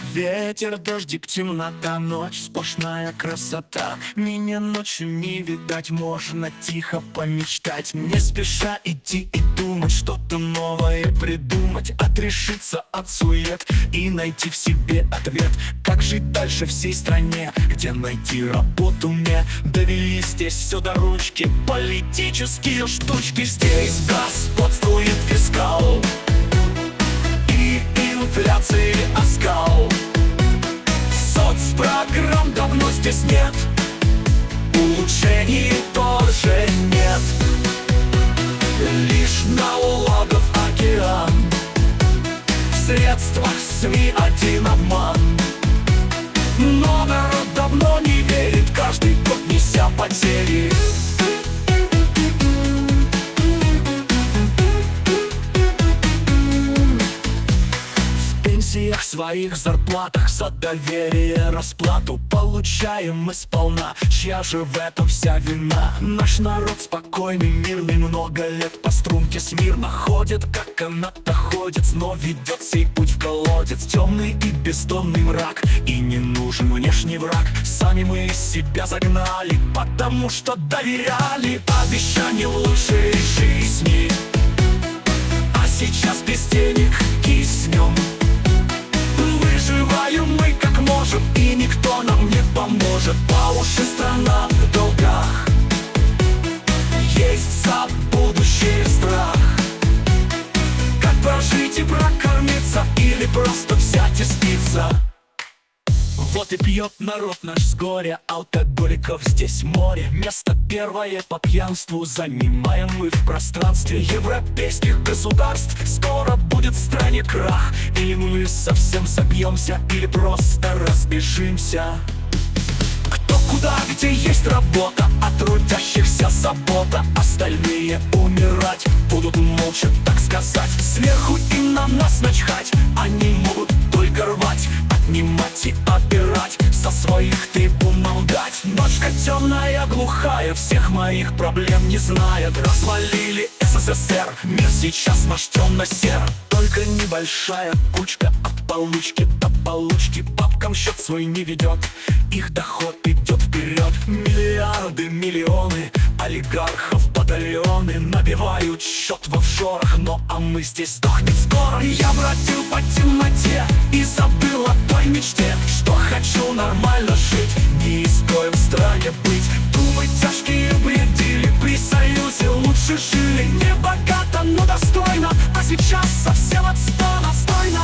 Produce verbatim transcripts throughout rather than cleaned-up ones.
Ветер, дождик, темнота, ночь, сплошная красота. Меня ночью не видать, можно тихо помечтать. Не спеша идти и думать, что-то новое придумать. Отрешиться от сует и найти в себе ответ. Как жить дальше всей стране, где найти работу мне. Довели здесь все до ручки, политические штучки. Здесь господствует фискал и инфляции оскал. Соцпрограмм давно здесь нет, улучшений тоже нет. Лишь налогов океан, в средствах СМИ один обман. Но народ давно не верит, каждый год неся потери. В своих зарплатах за доверие расплату получаем мы сполна. Чья же в этом вся вина? Наш народ спокойный, мирный, много лет по струнке смирно ходит, как канатоходец, но ведет сей путь в колодец. Темный и бездонный мрак, и не нужен внешний враг. Сами мы себя загнали, потому что доверяли обещаниям лучшей жизни. А сейчас без денег киснем. Выживаем мы как можем, и никто нам не поможет. По уши страна в долгах, есть за будущее страх. Как прожить и прокормиться, или просто взять и спиться? Вот и пьет народ наш с горя, алкоголиков здесь море. Место первое по пьянству занимаем мы в пространстве европейских государств. Скоро будет в стране крах, или мы совсем собьемся, или просто разбежимся. Кто куда, где есть работа, а трудящихся забота. Остальные умирать будут молча, так сказать. Сверху им на нас начхать, они могут только рвать, отнимать и отбирать, со своих трибун дать. Ночка темная, глухая, всех моих проблем не знает. Развалили СССР, мир сейчас наш темно-сер. Только небольшая кучка от получки до получки бабкам счет свой не ведет, их доход идет вперед. Миллиарды, миллионы, олигархов батальоны набивают счет в офшорах, но а мы здесь сдохнем скоро. Я бродил по темноте и забыл о той мечте, что хочу нормально жить, не изгоем в стране быть. Думы тяжкие бредили, при союзе лучше жили. Не богато, но достойно, а сейчас совсем отстойно, стойно.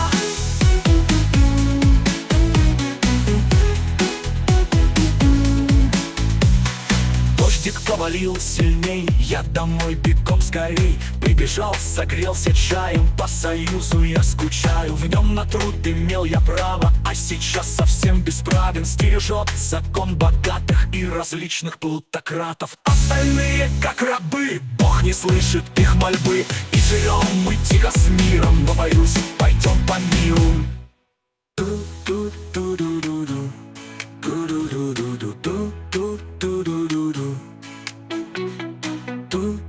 Дождик повалил сильней, я домой бегом скорей. Прибежал, согрелся чаем, по союзу я скучаю. В нем на труд имел я право, а сейчас совсем бесправен. Стережет закон богатых и различных плутократов. Остальные как рабы, Бог не слышит их мольбы. И живем мы тихо с миром, но боюсь, пойдем по миру. Ту-ту-ту-ду-ду-ду. Ту-ду-ду-ду-ду. Ту-ту-ду-ду-ду. Ту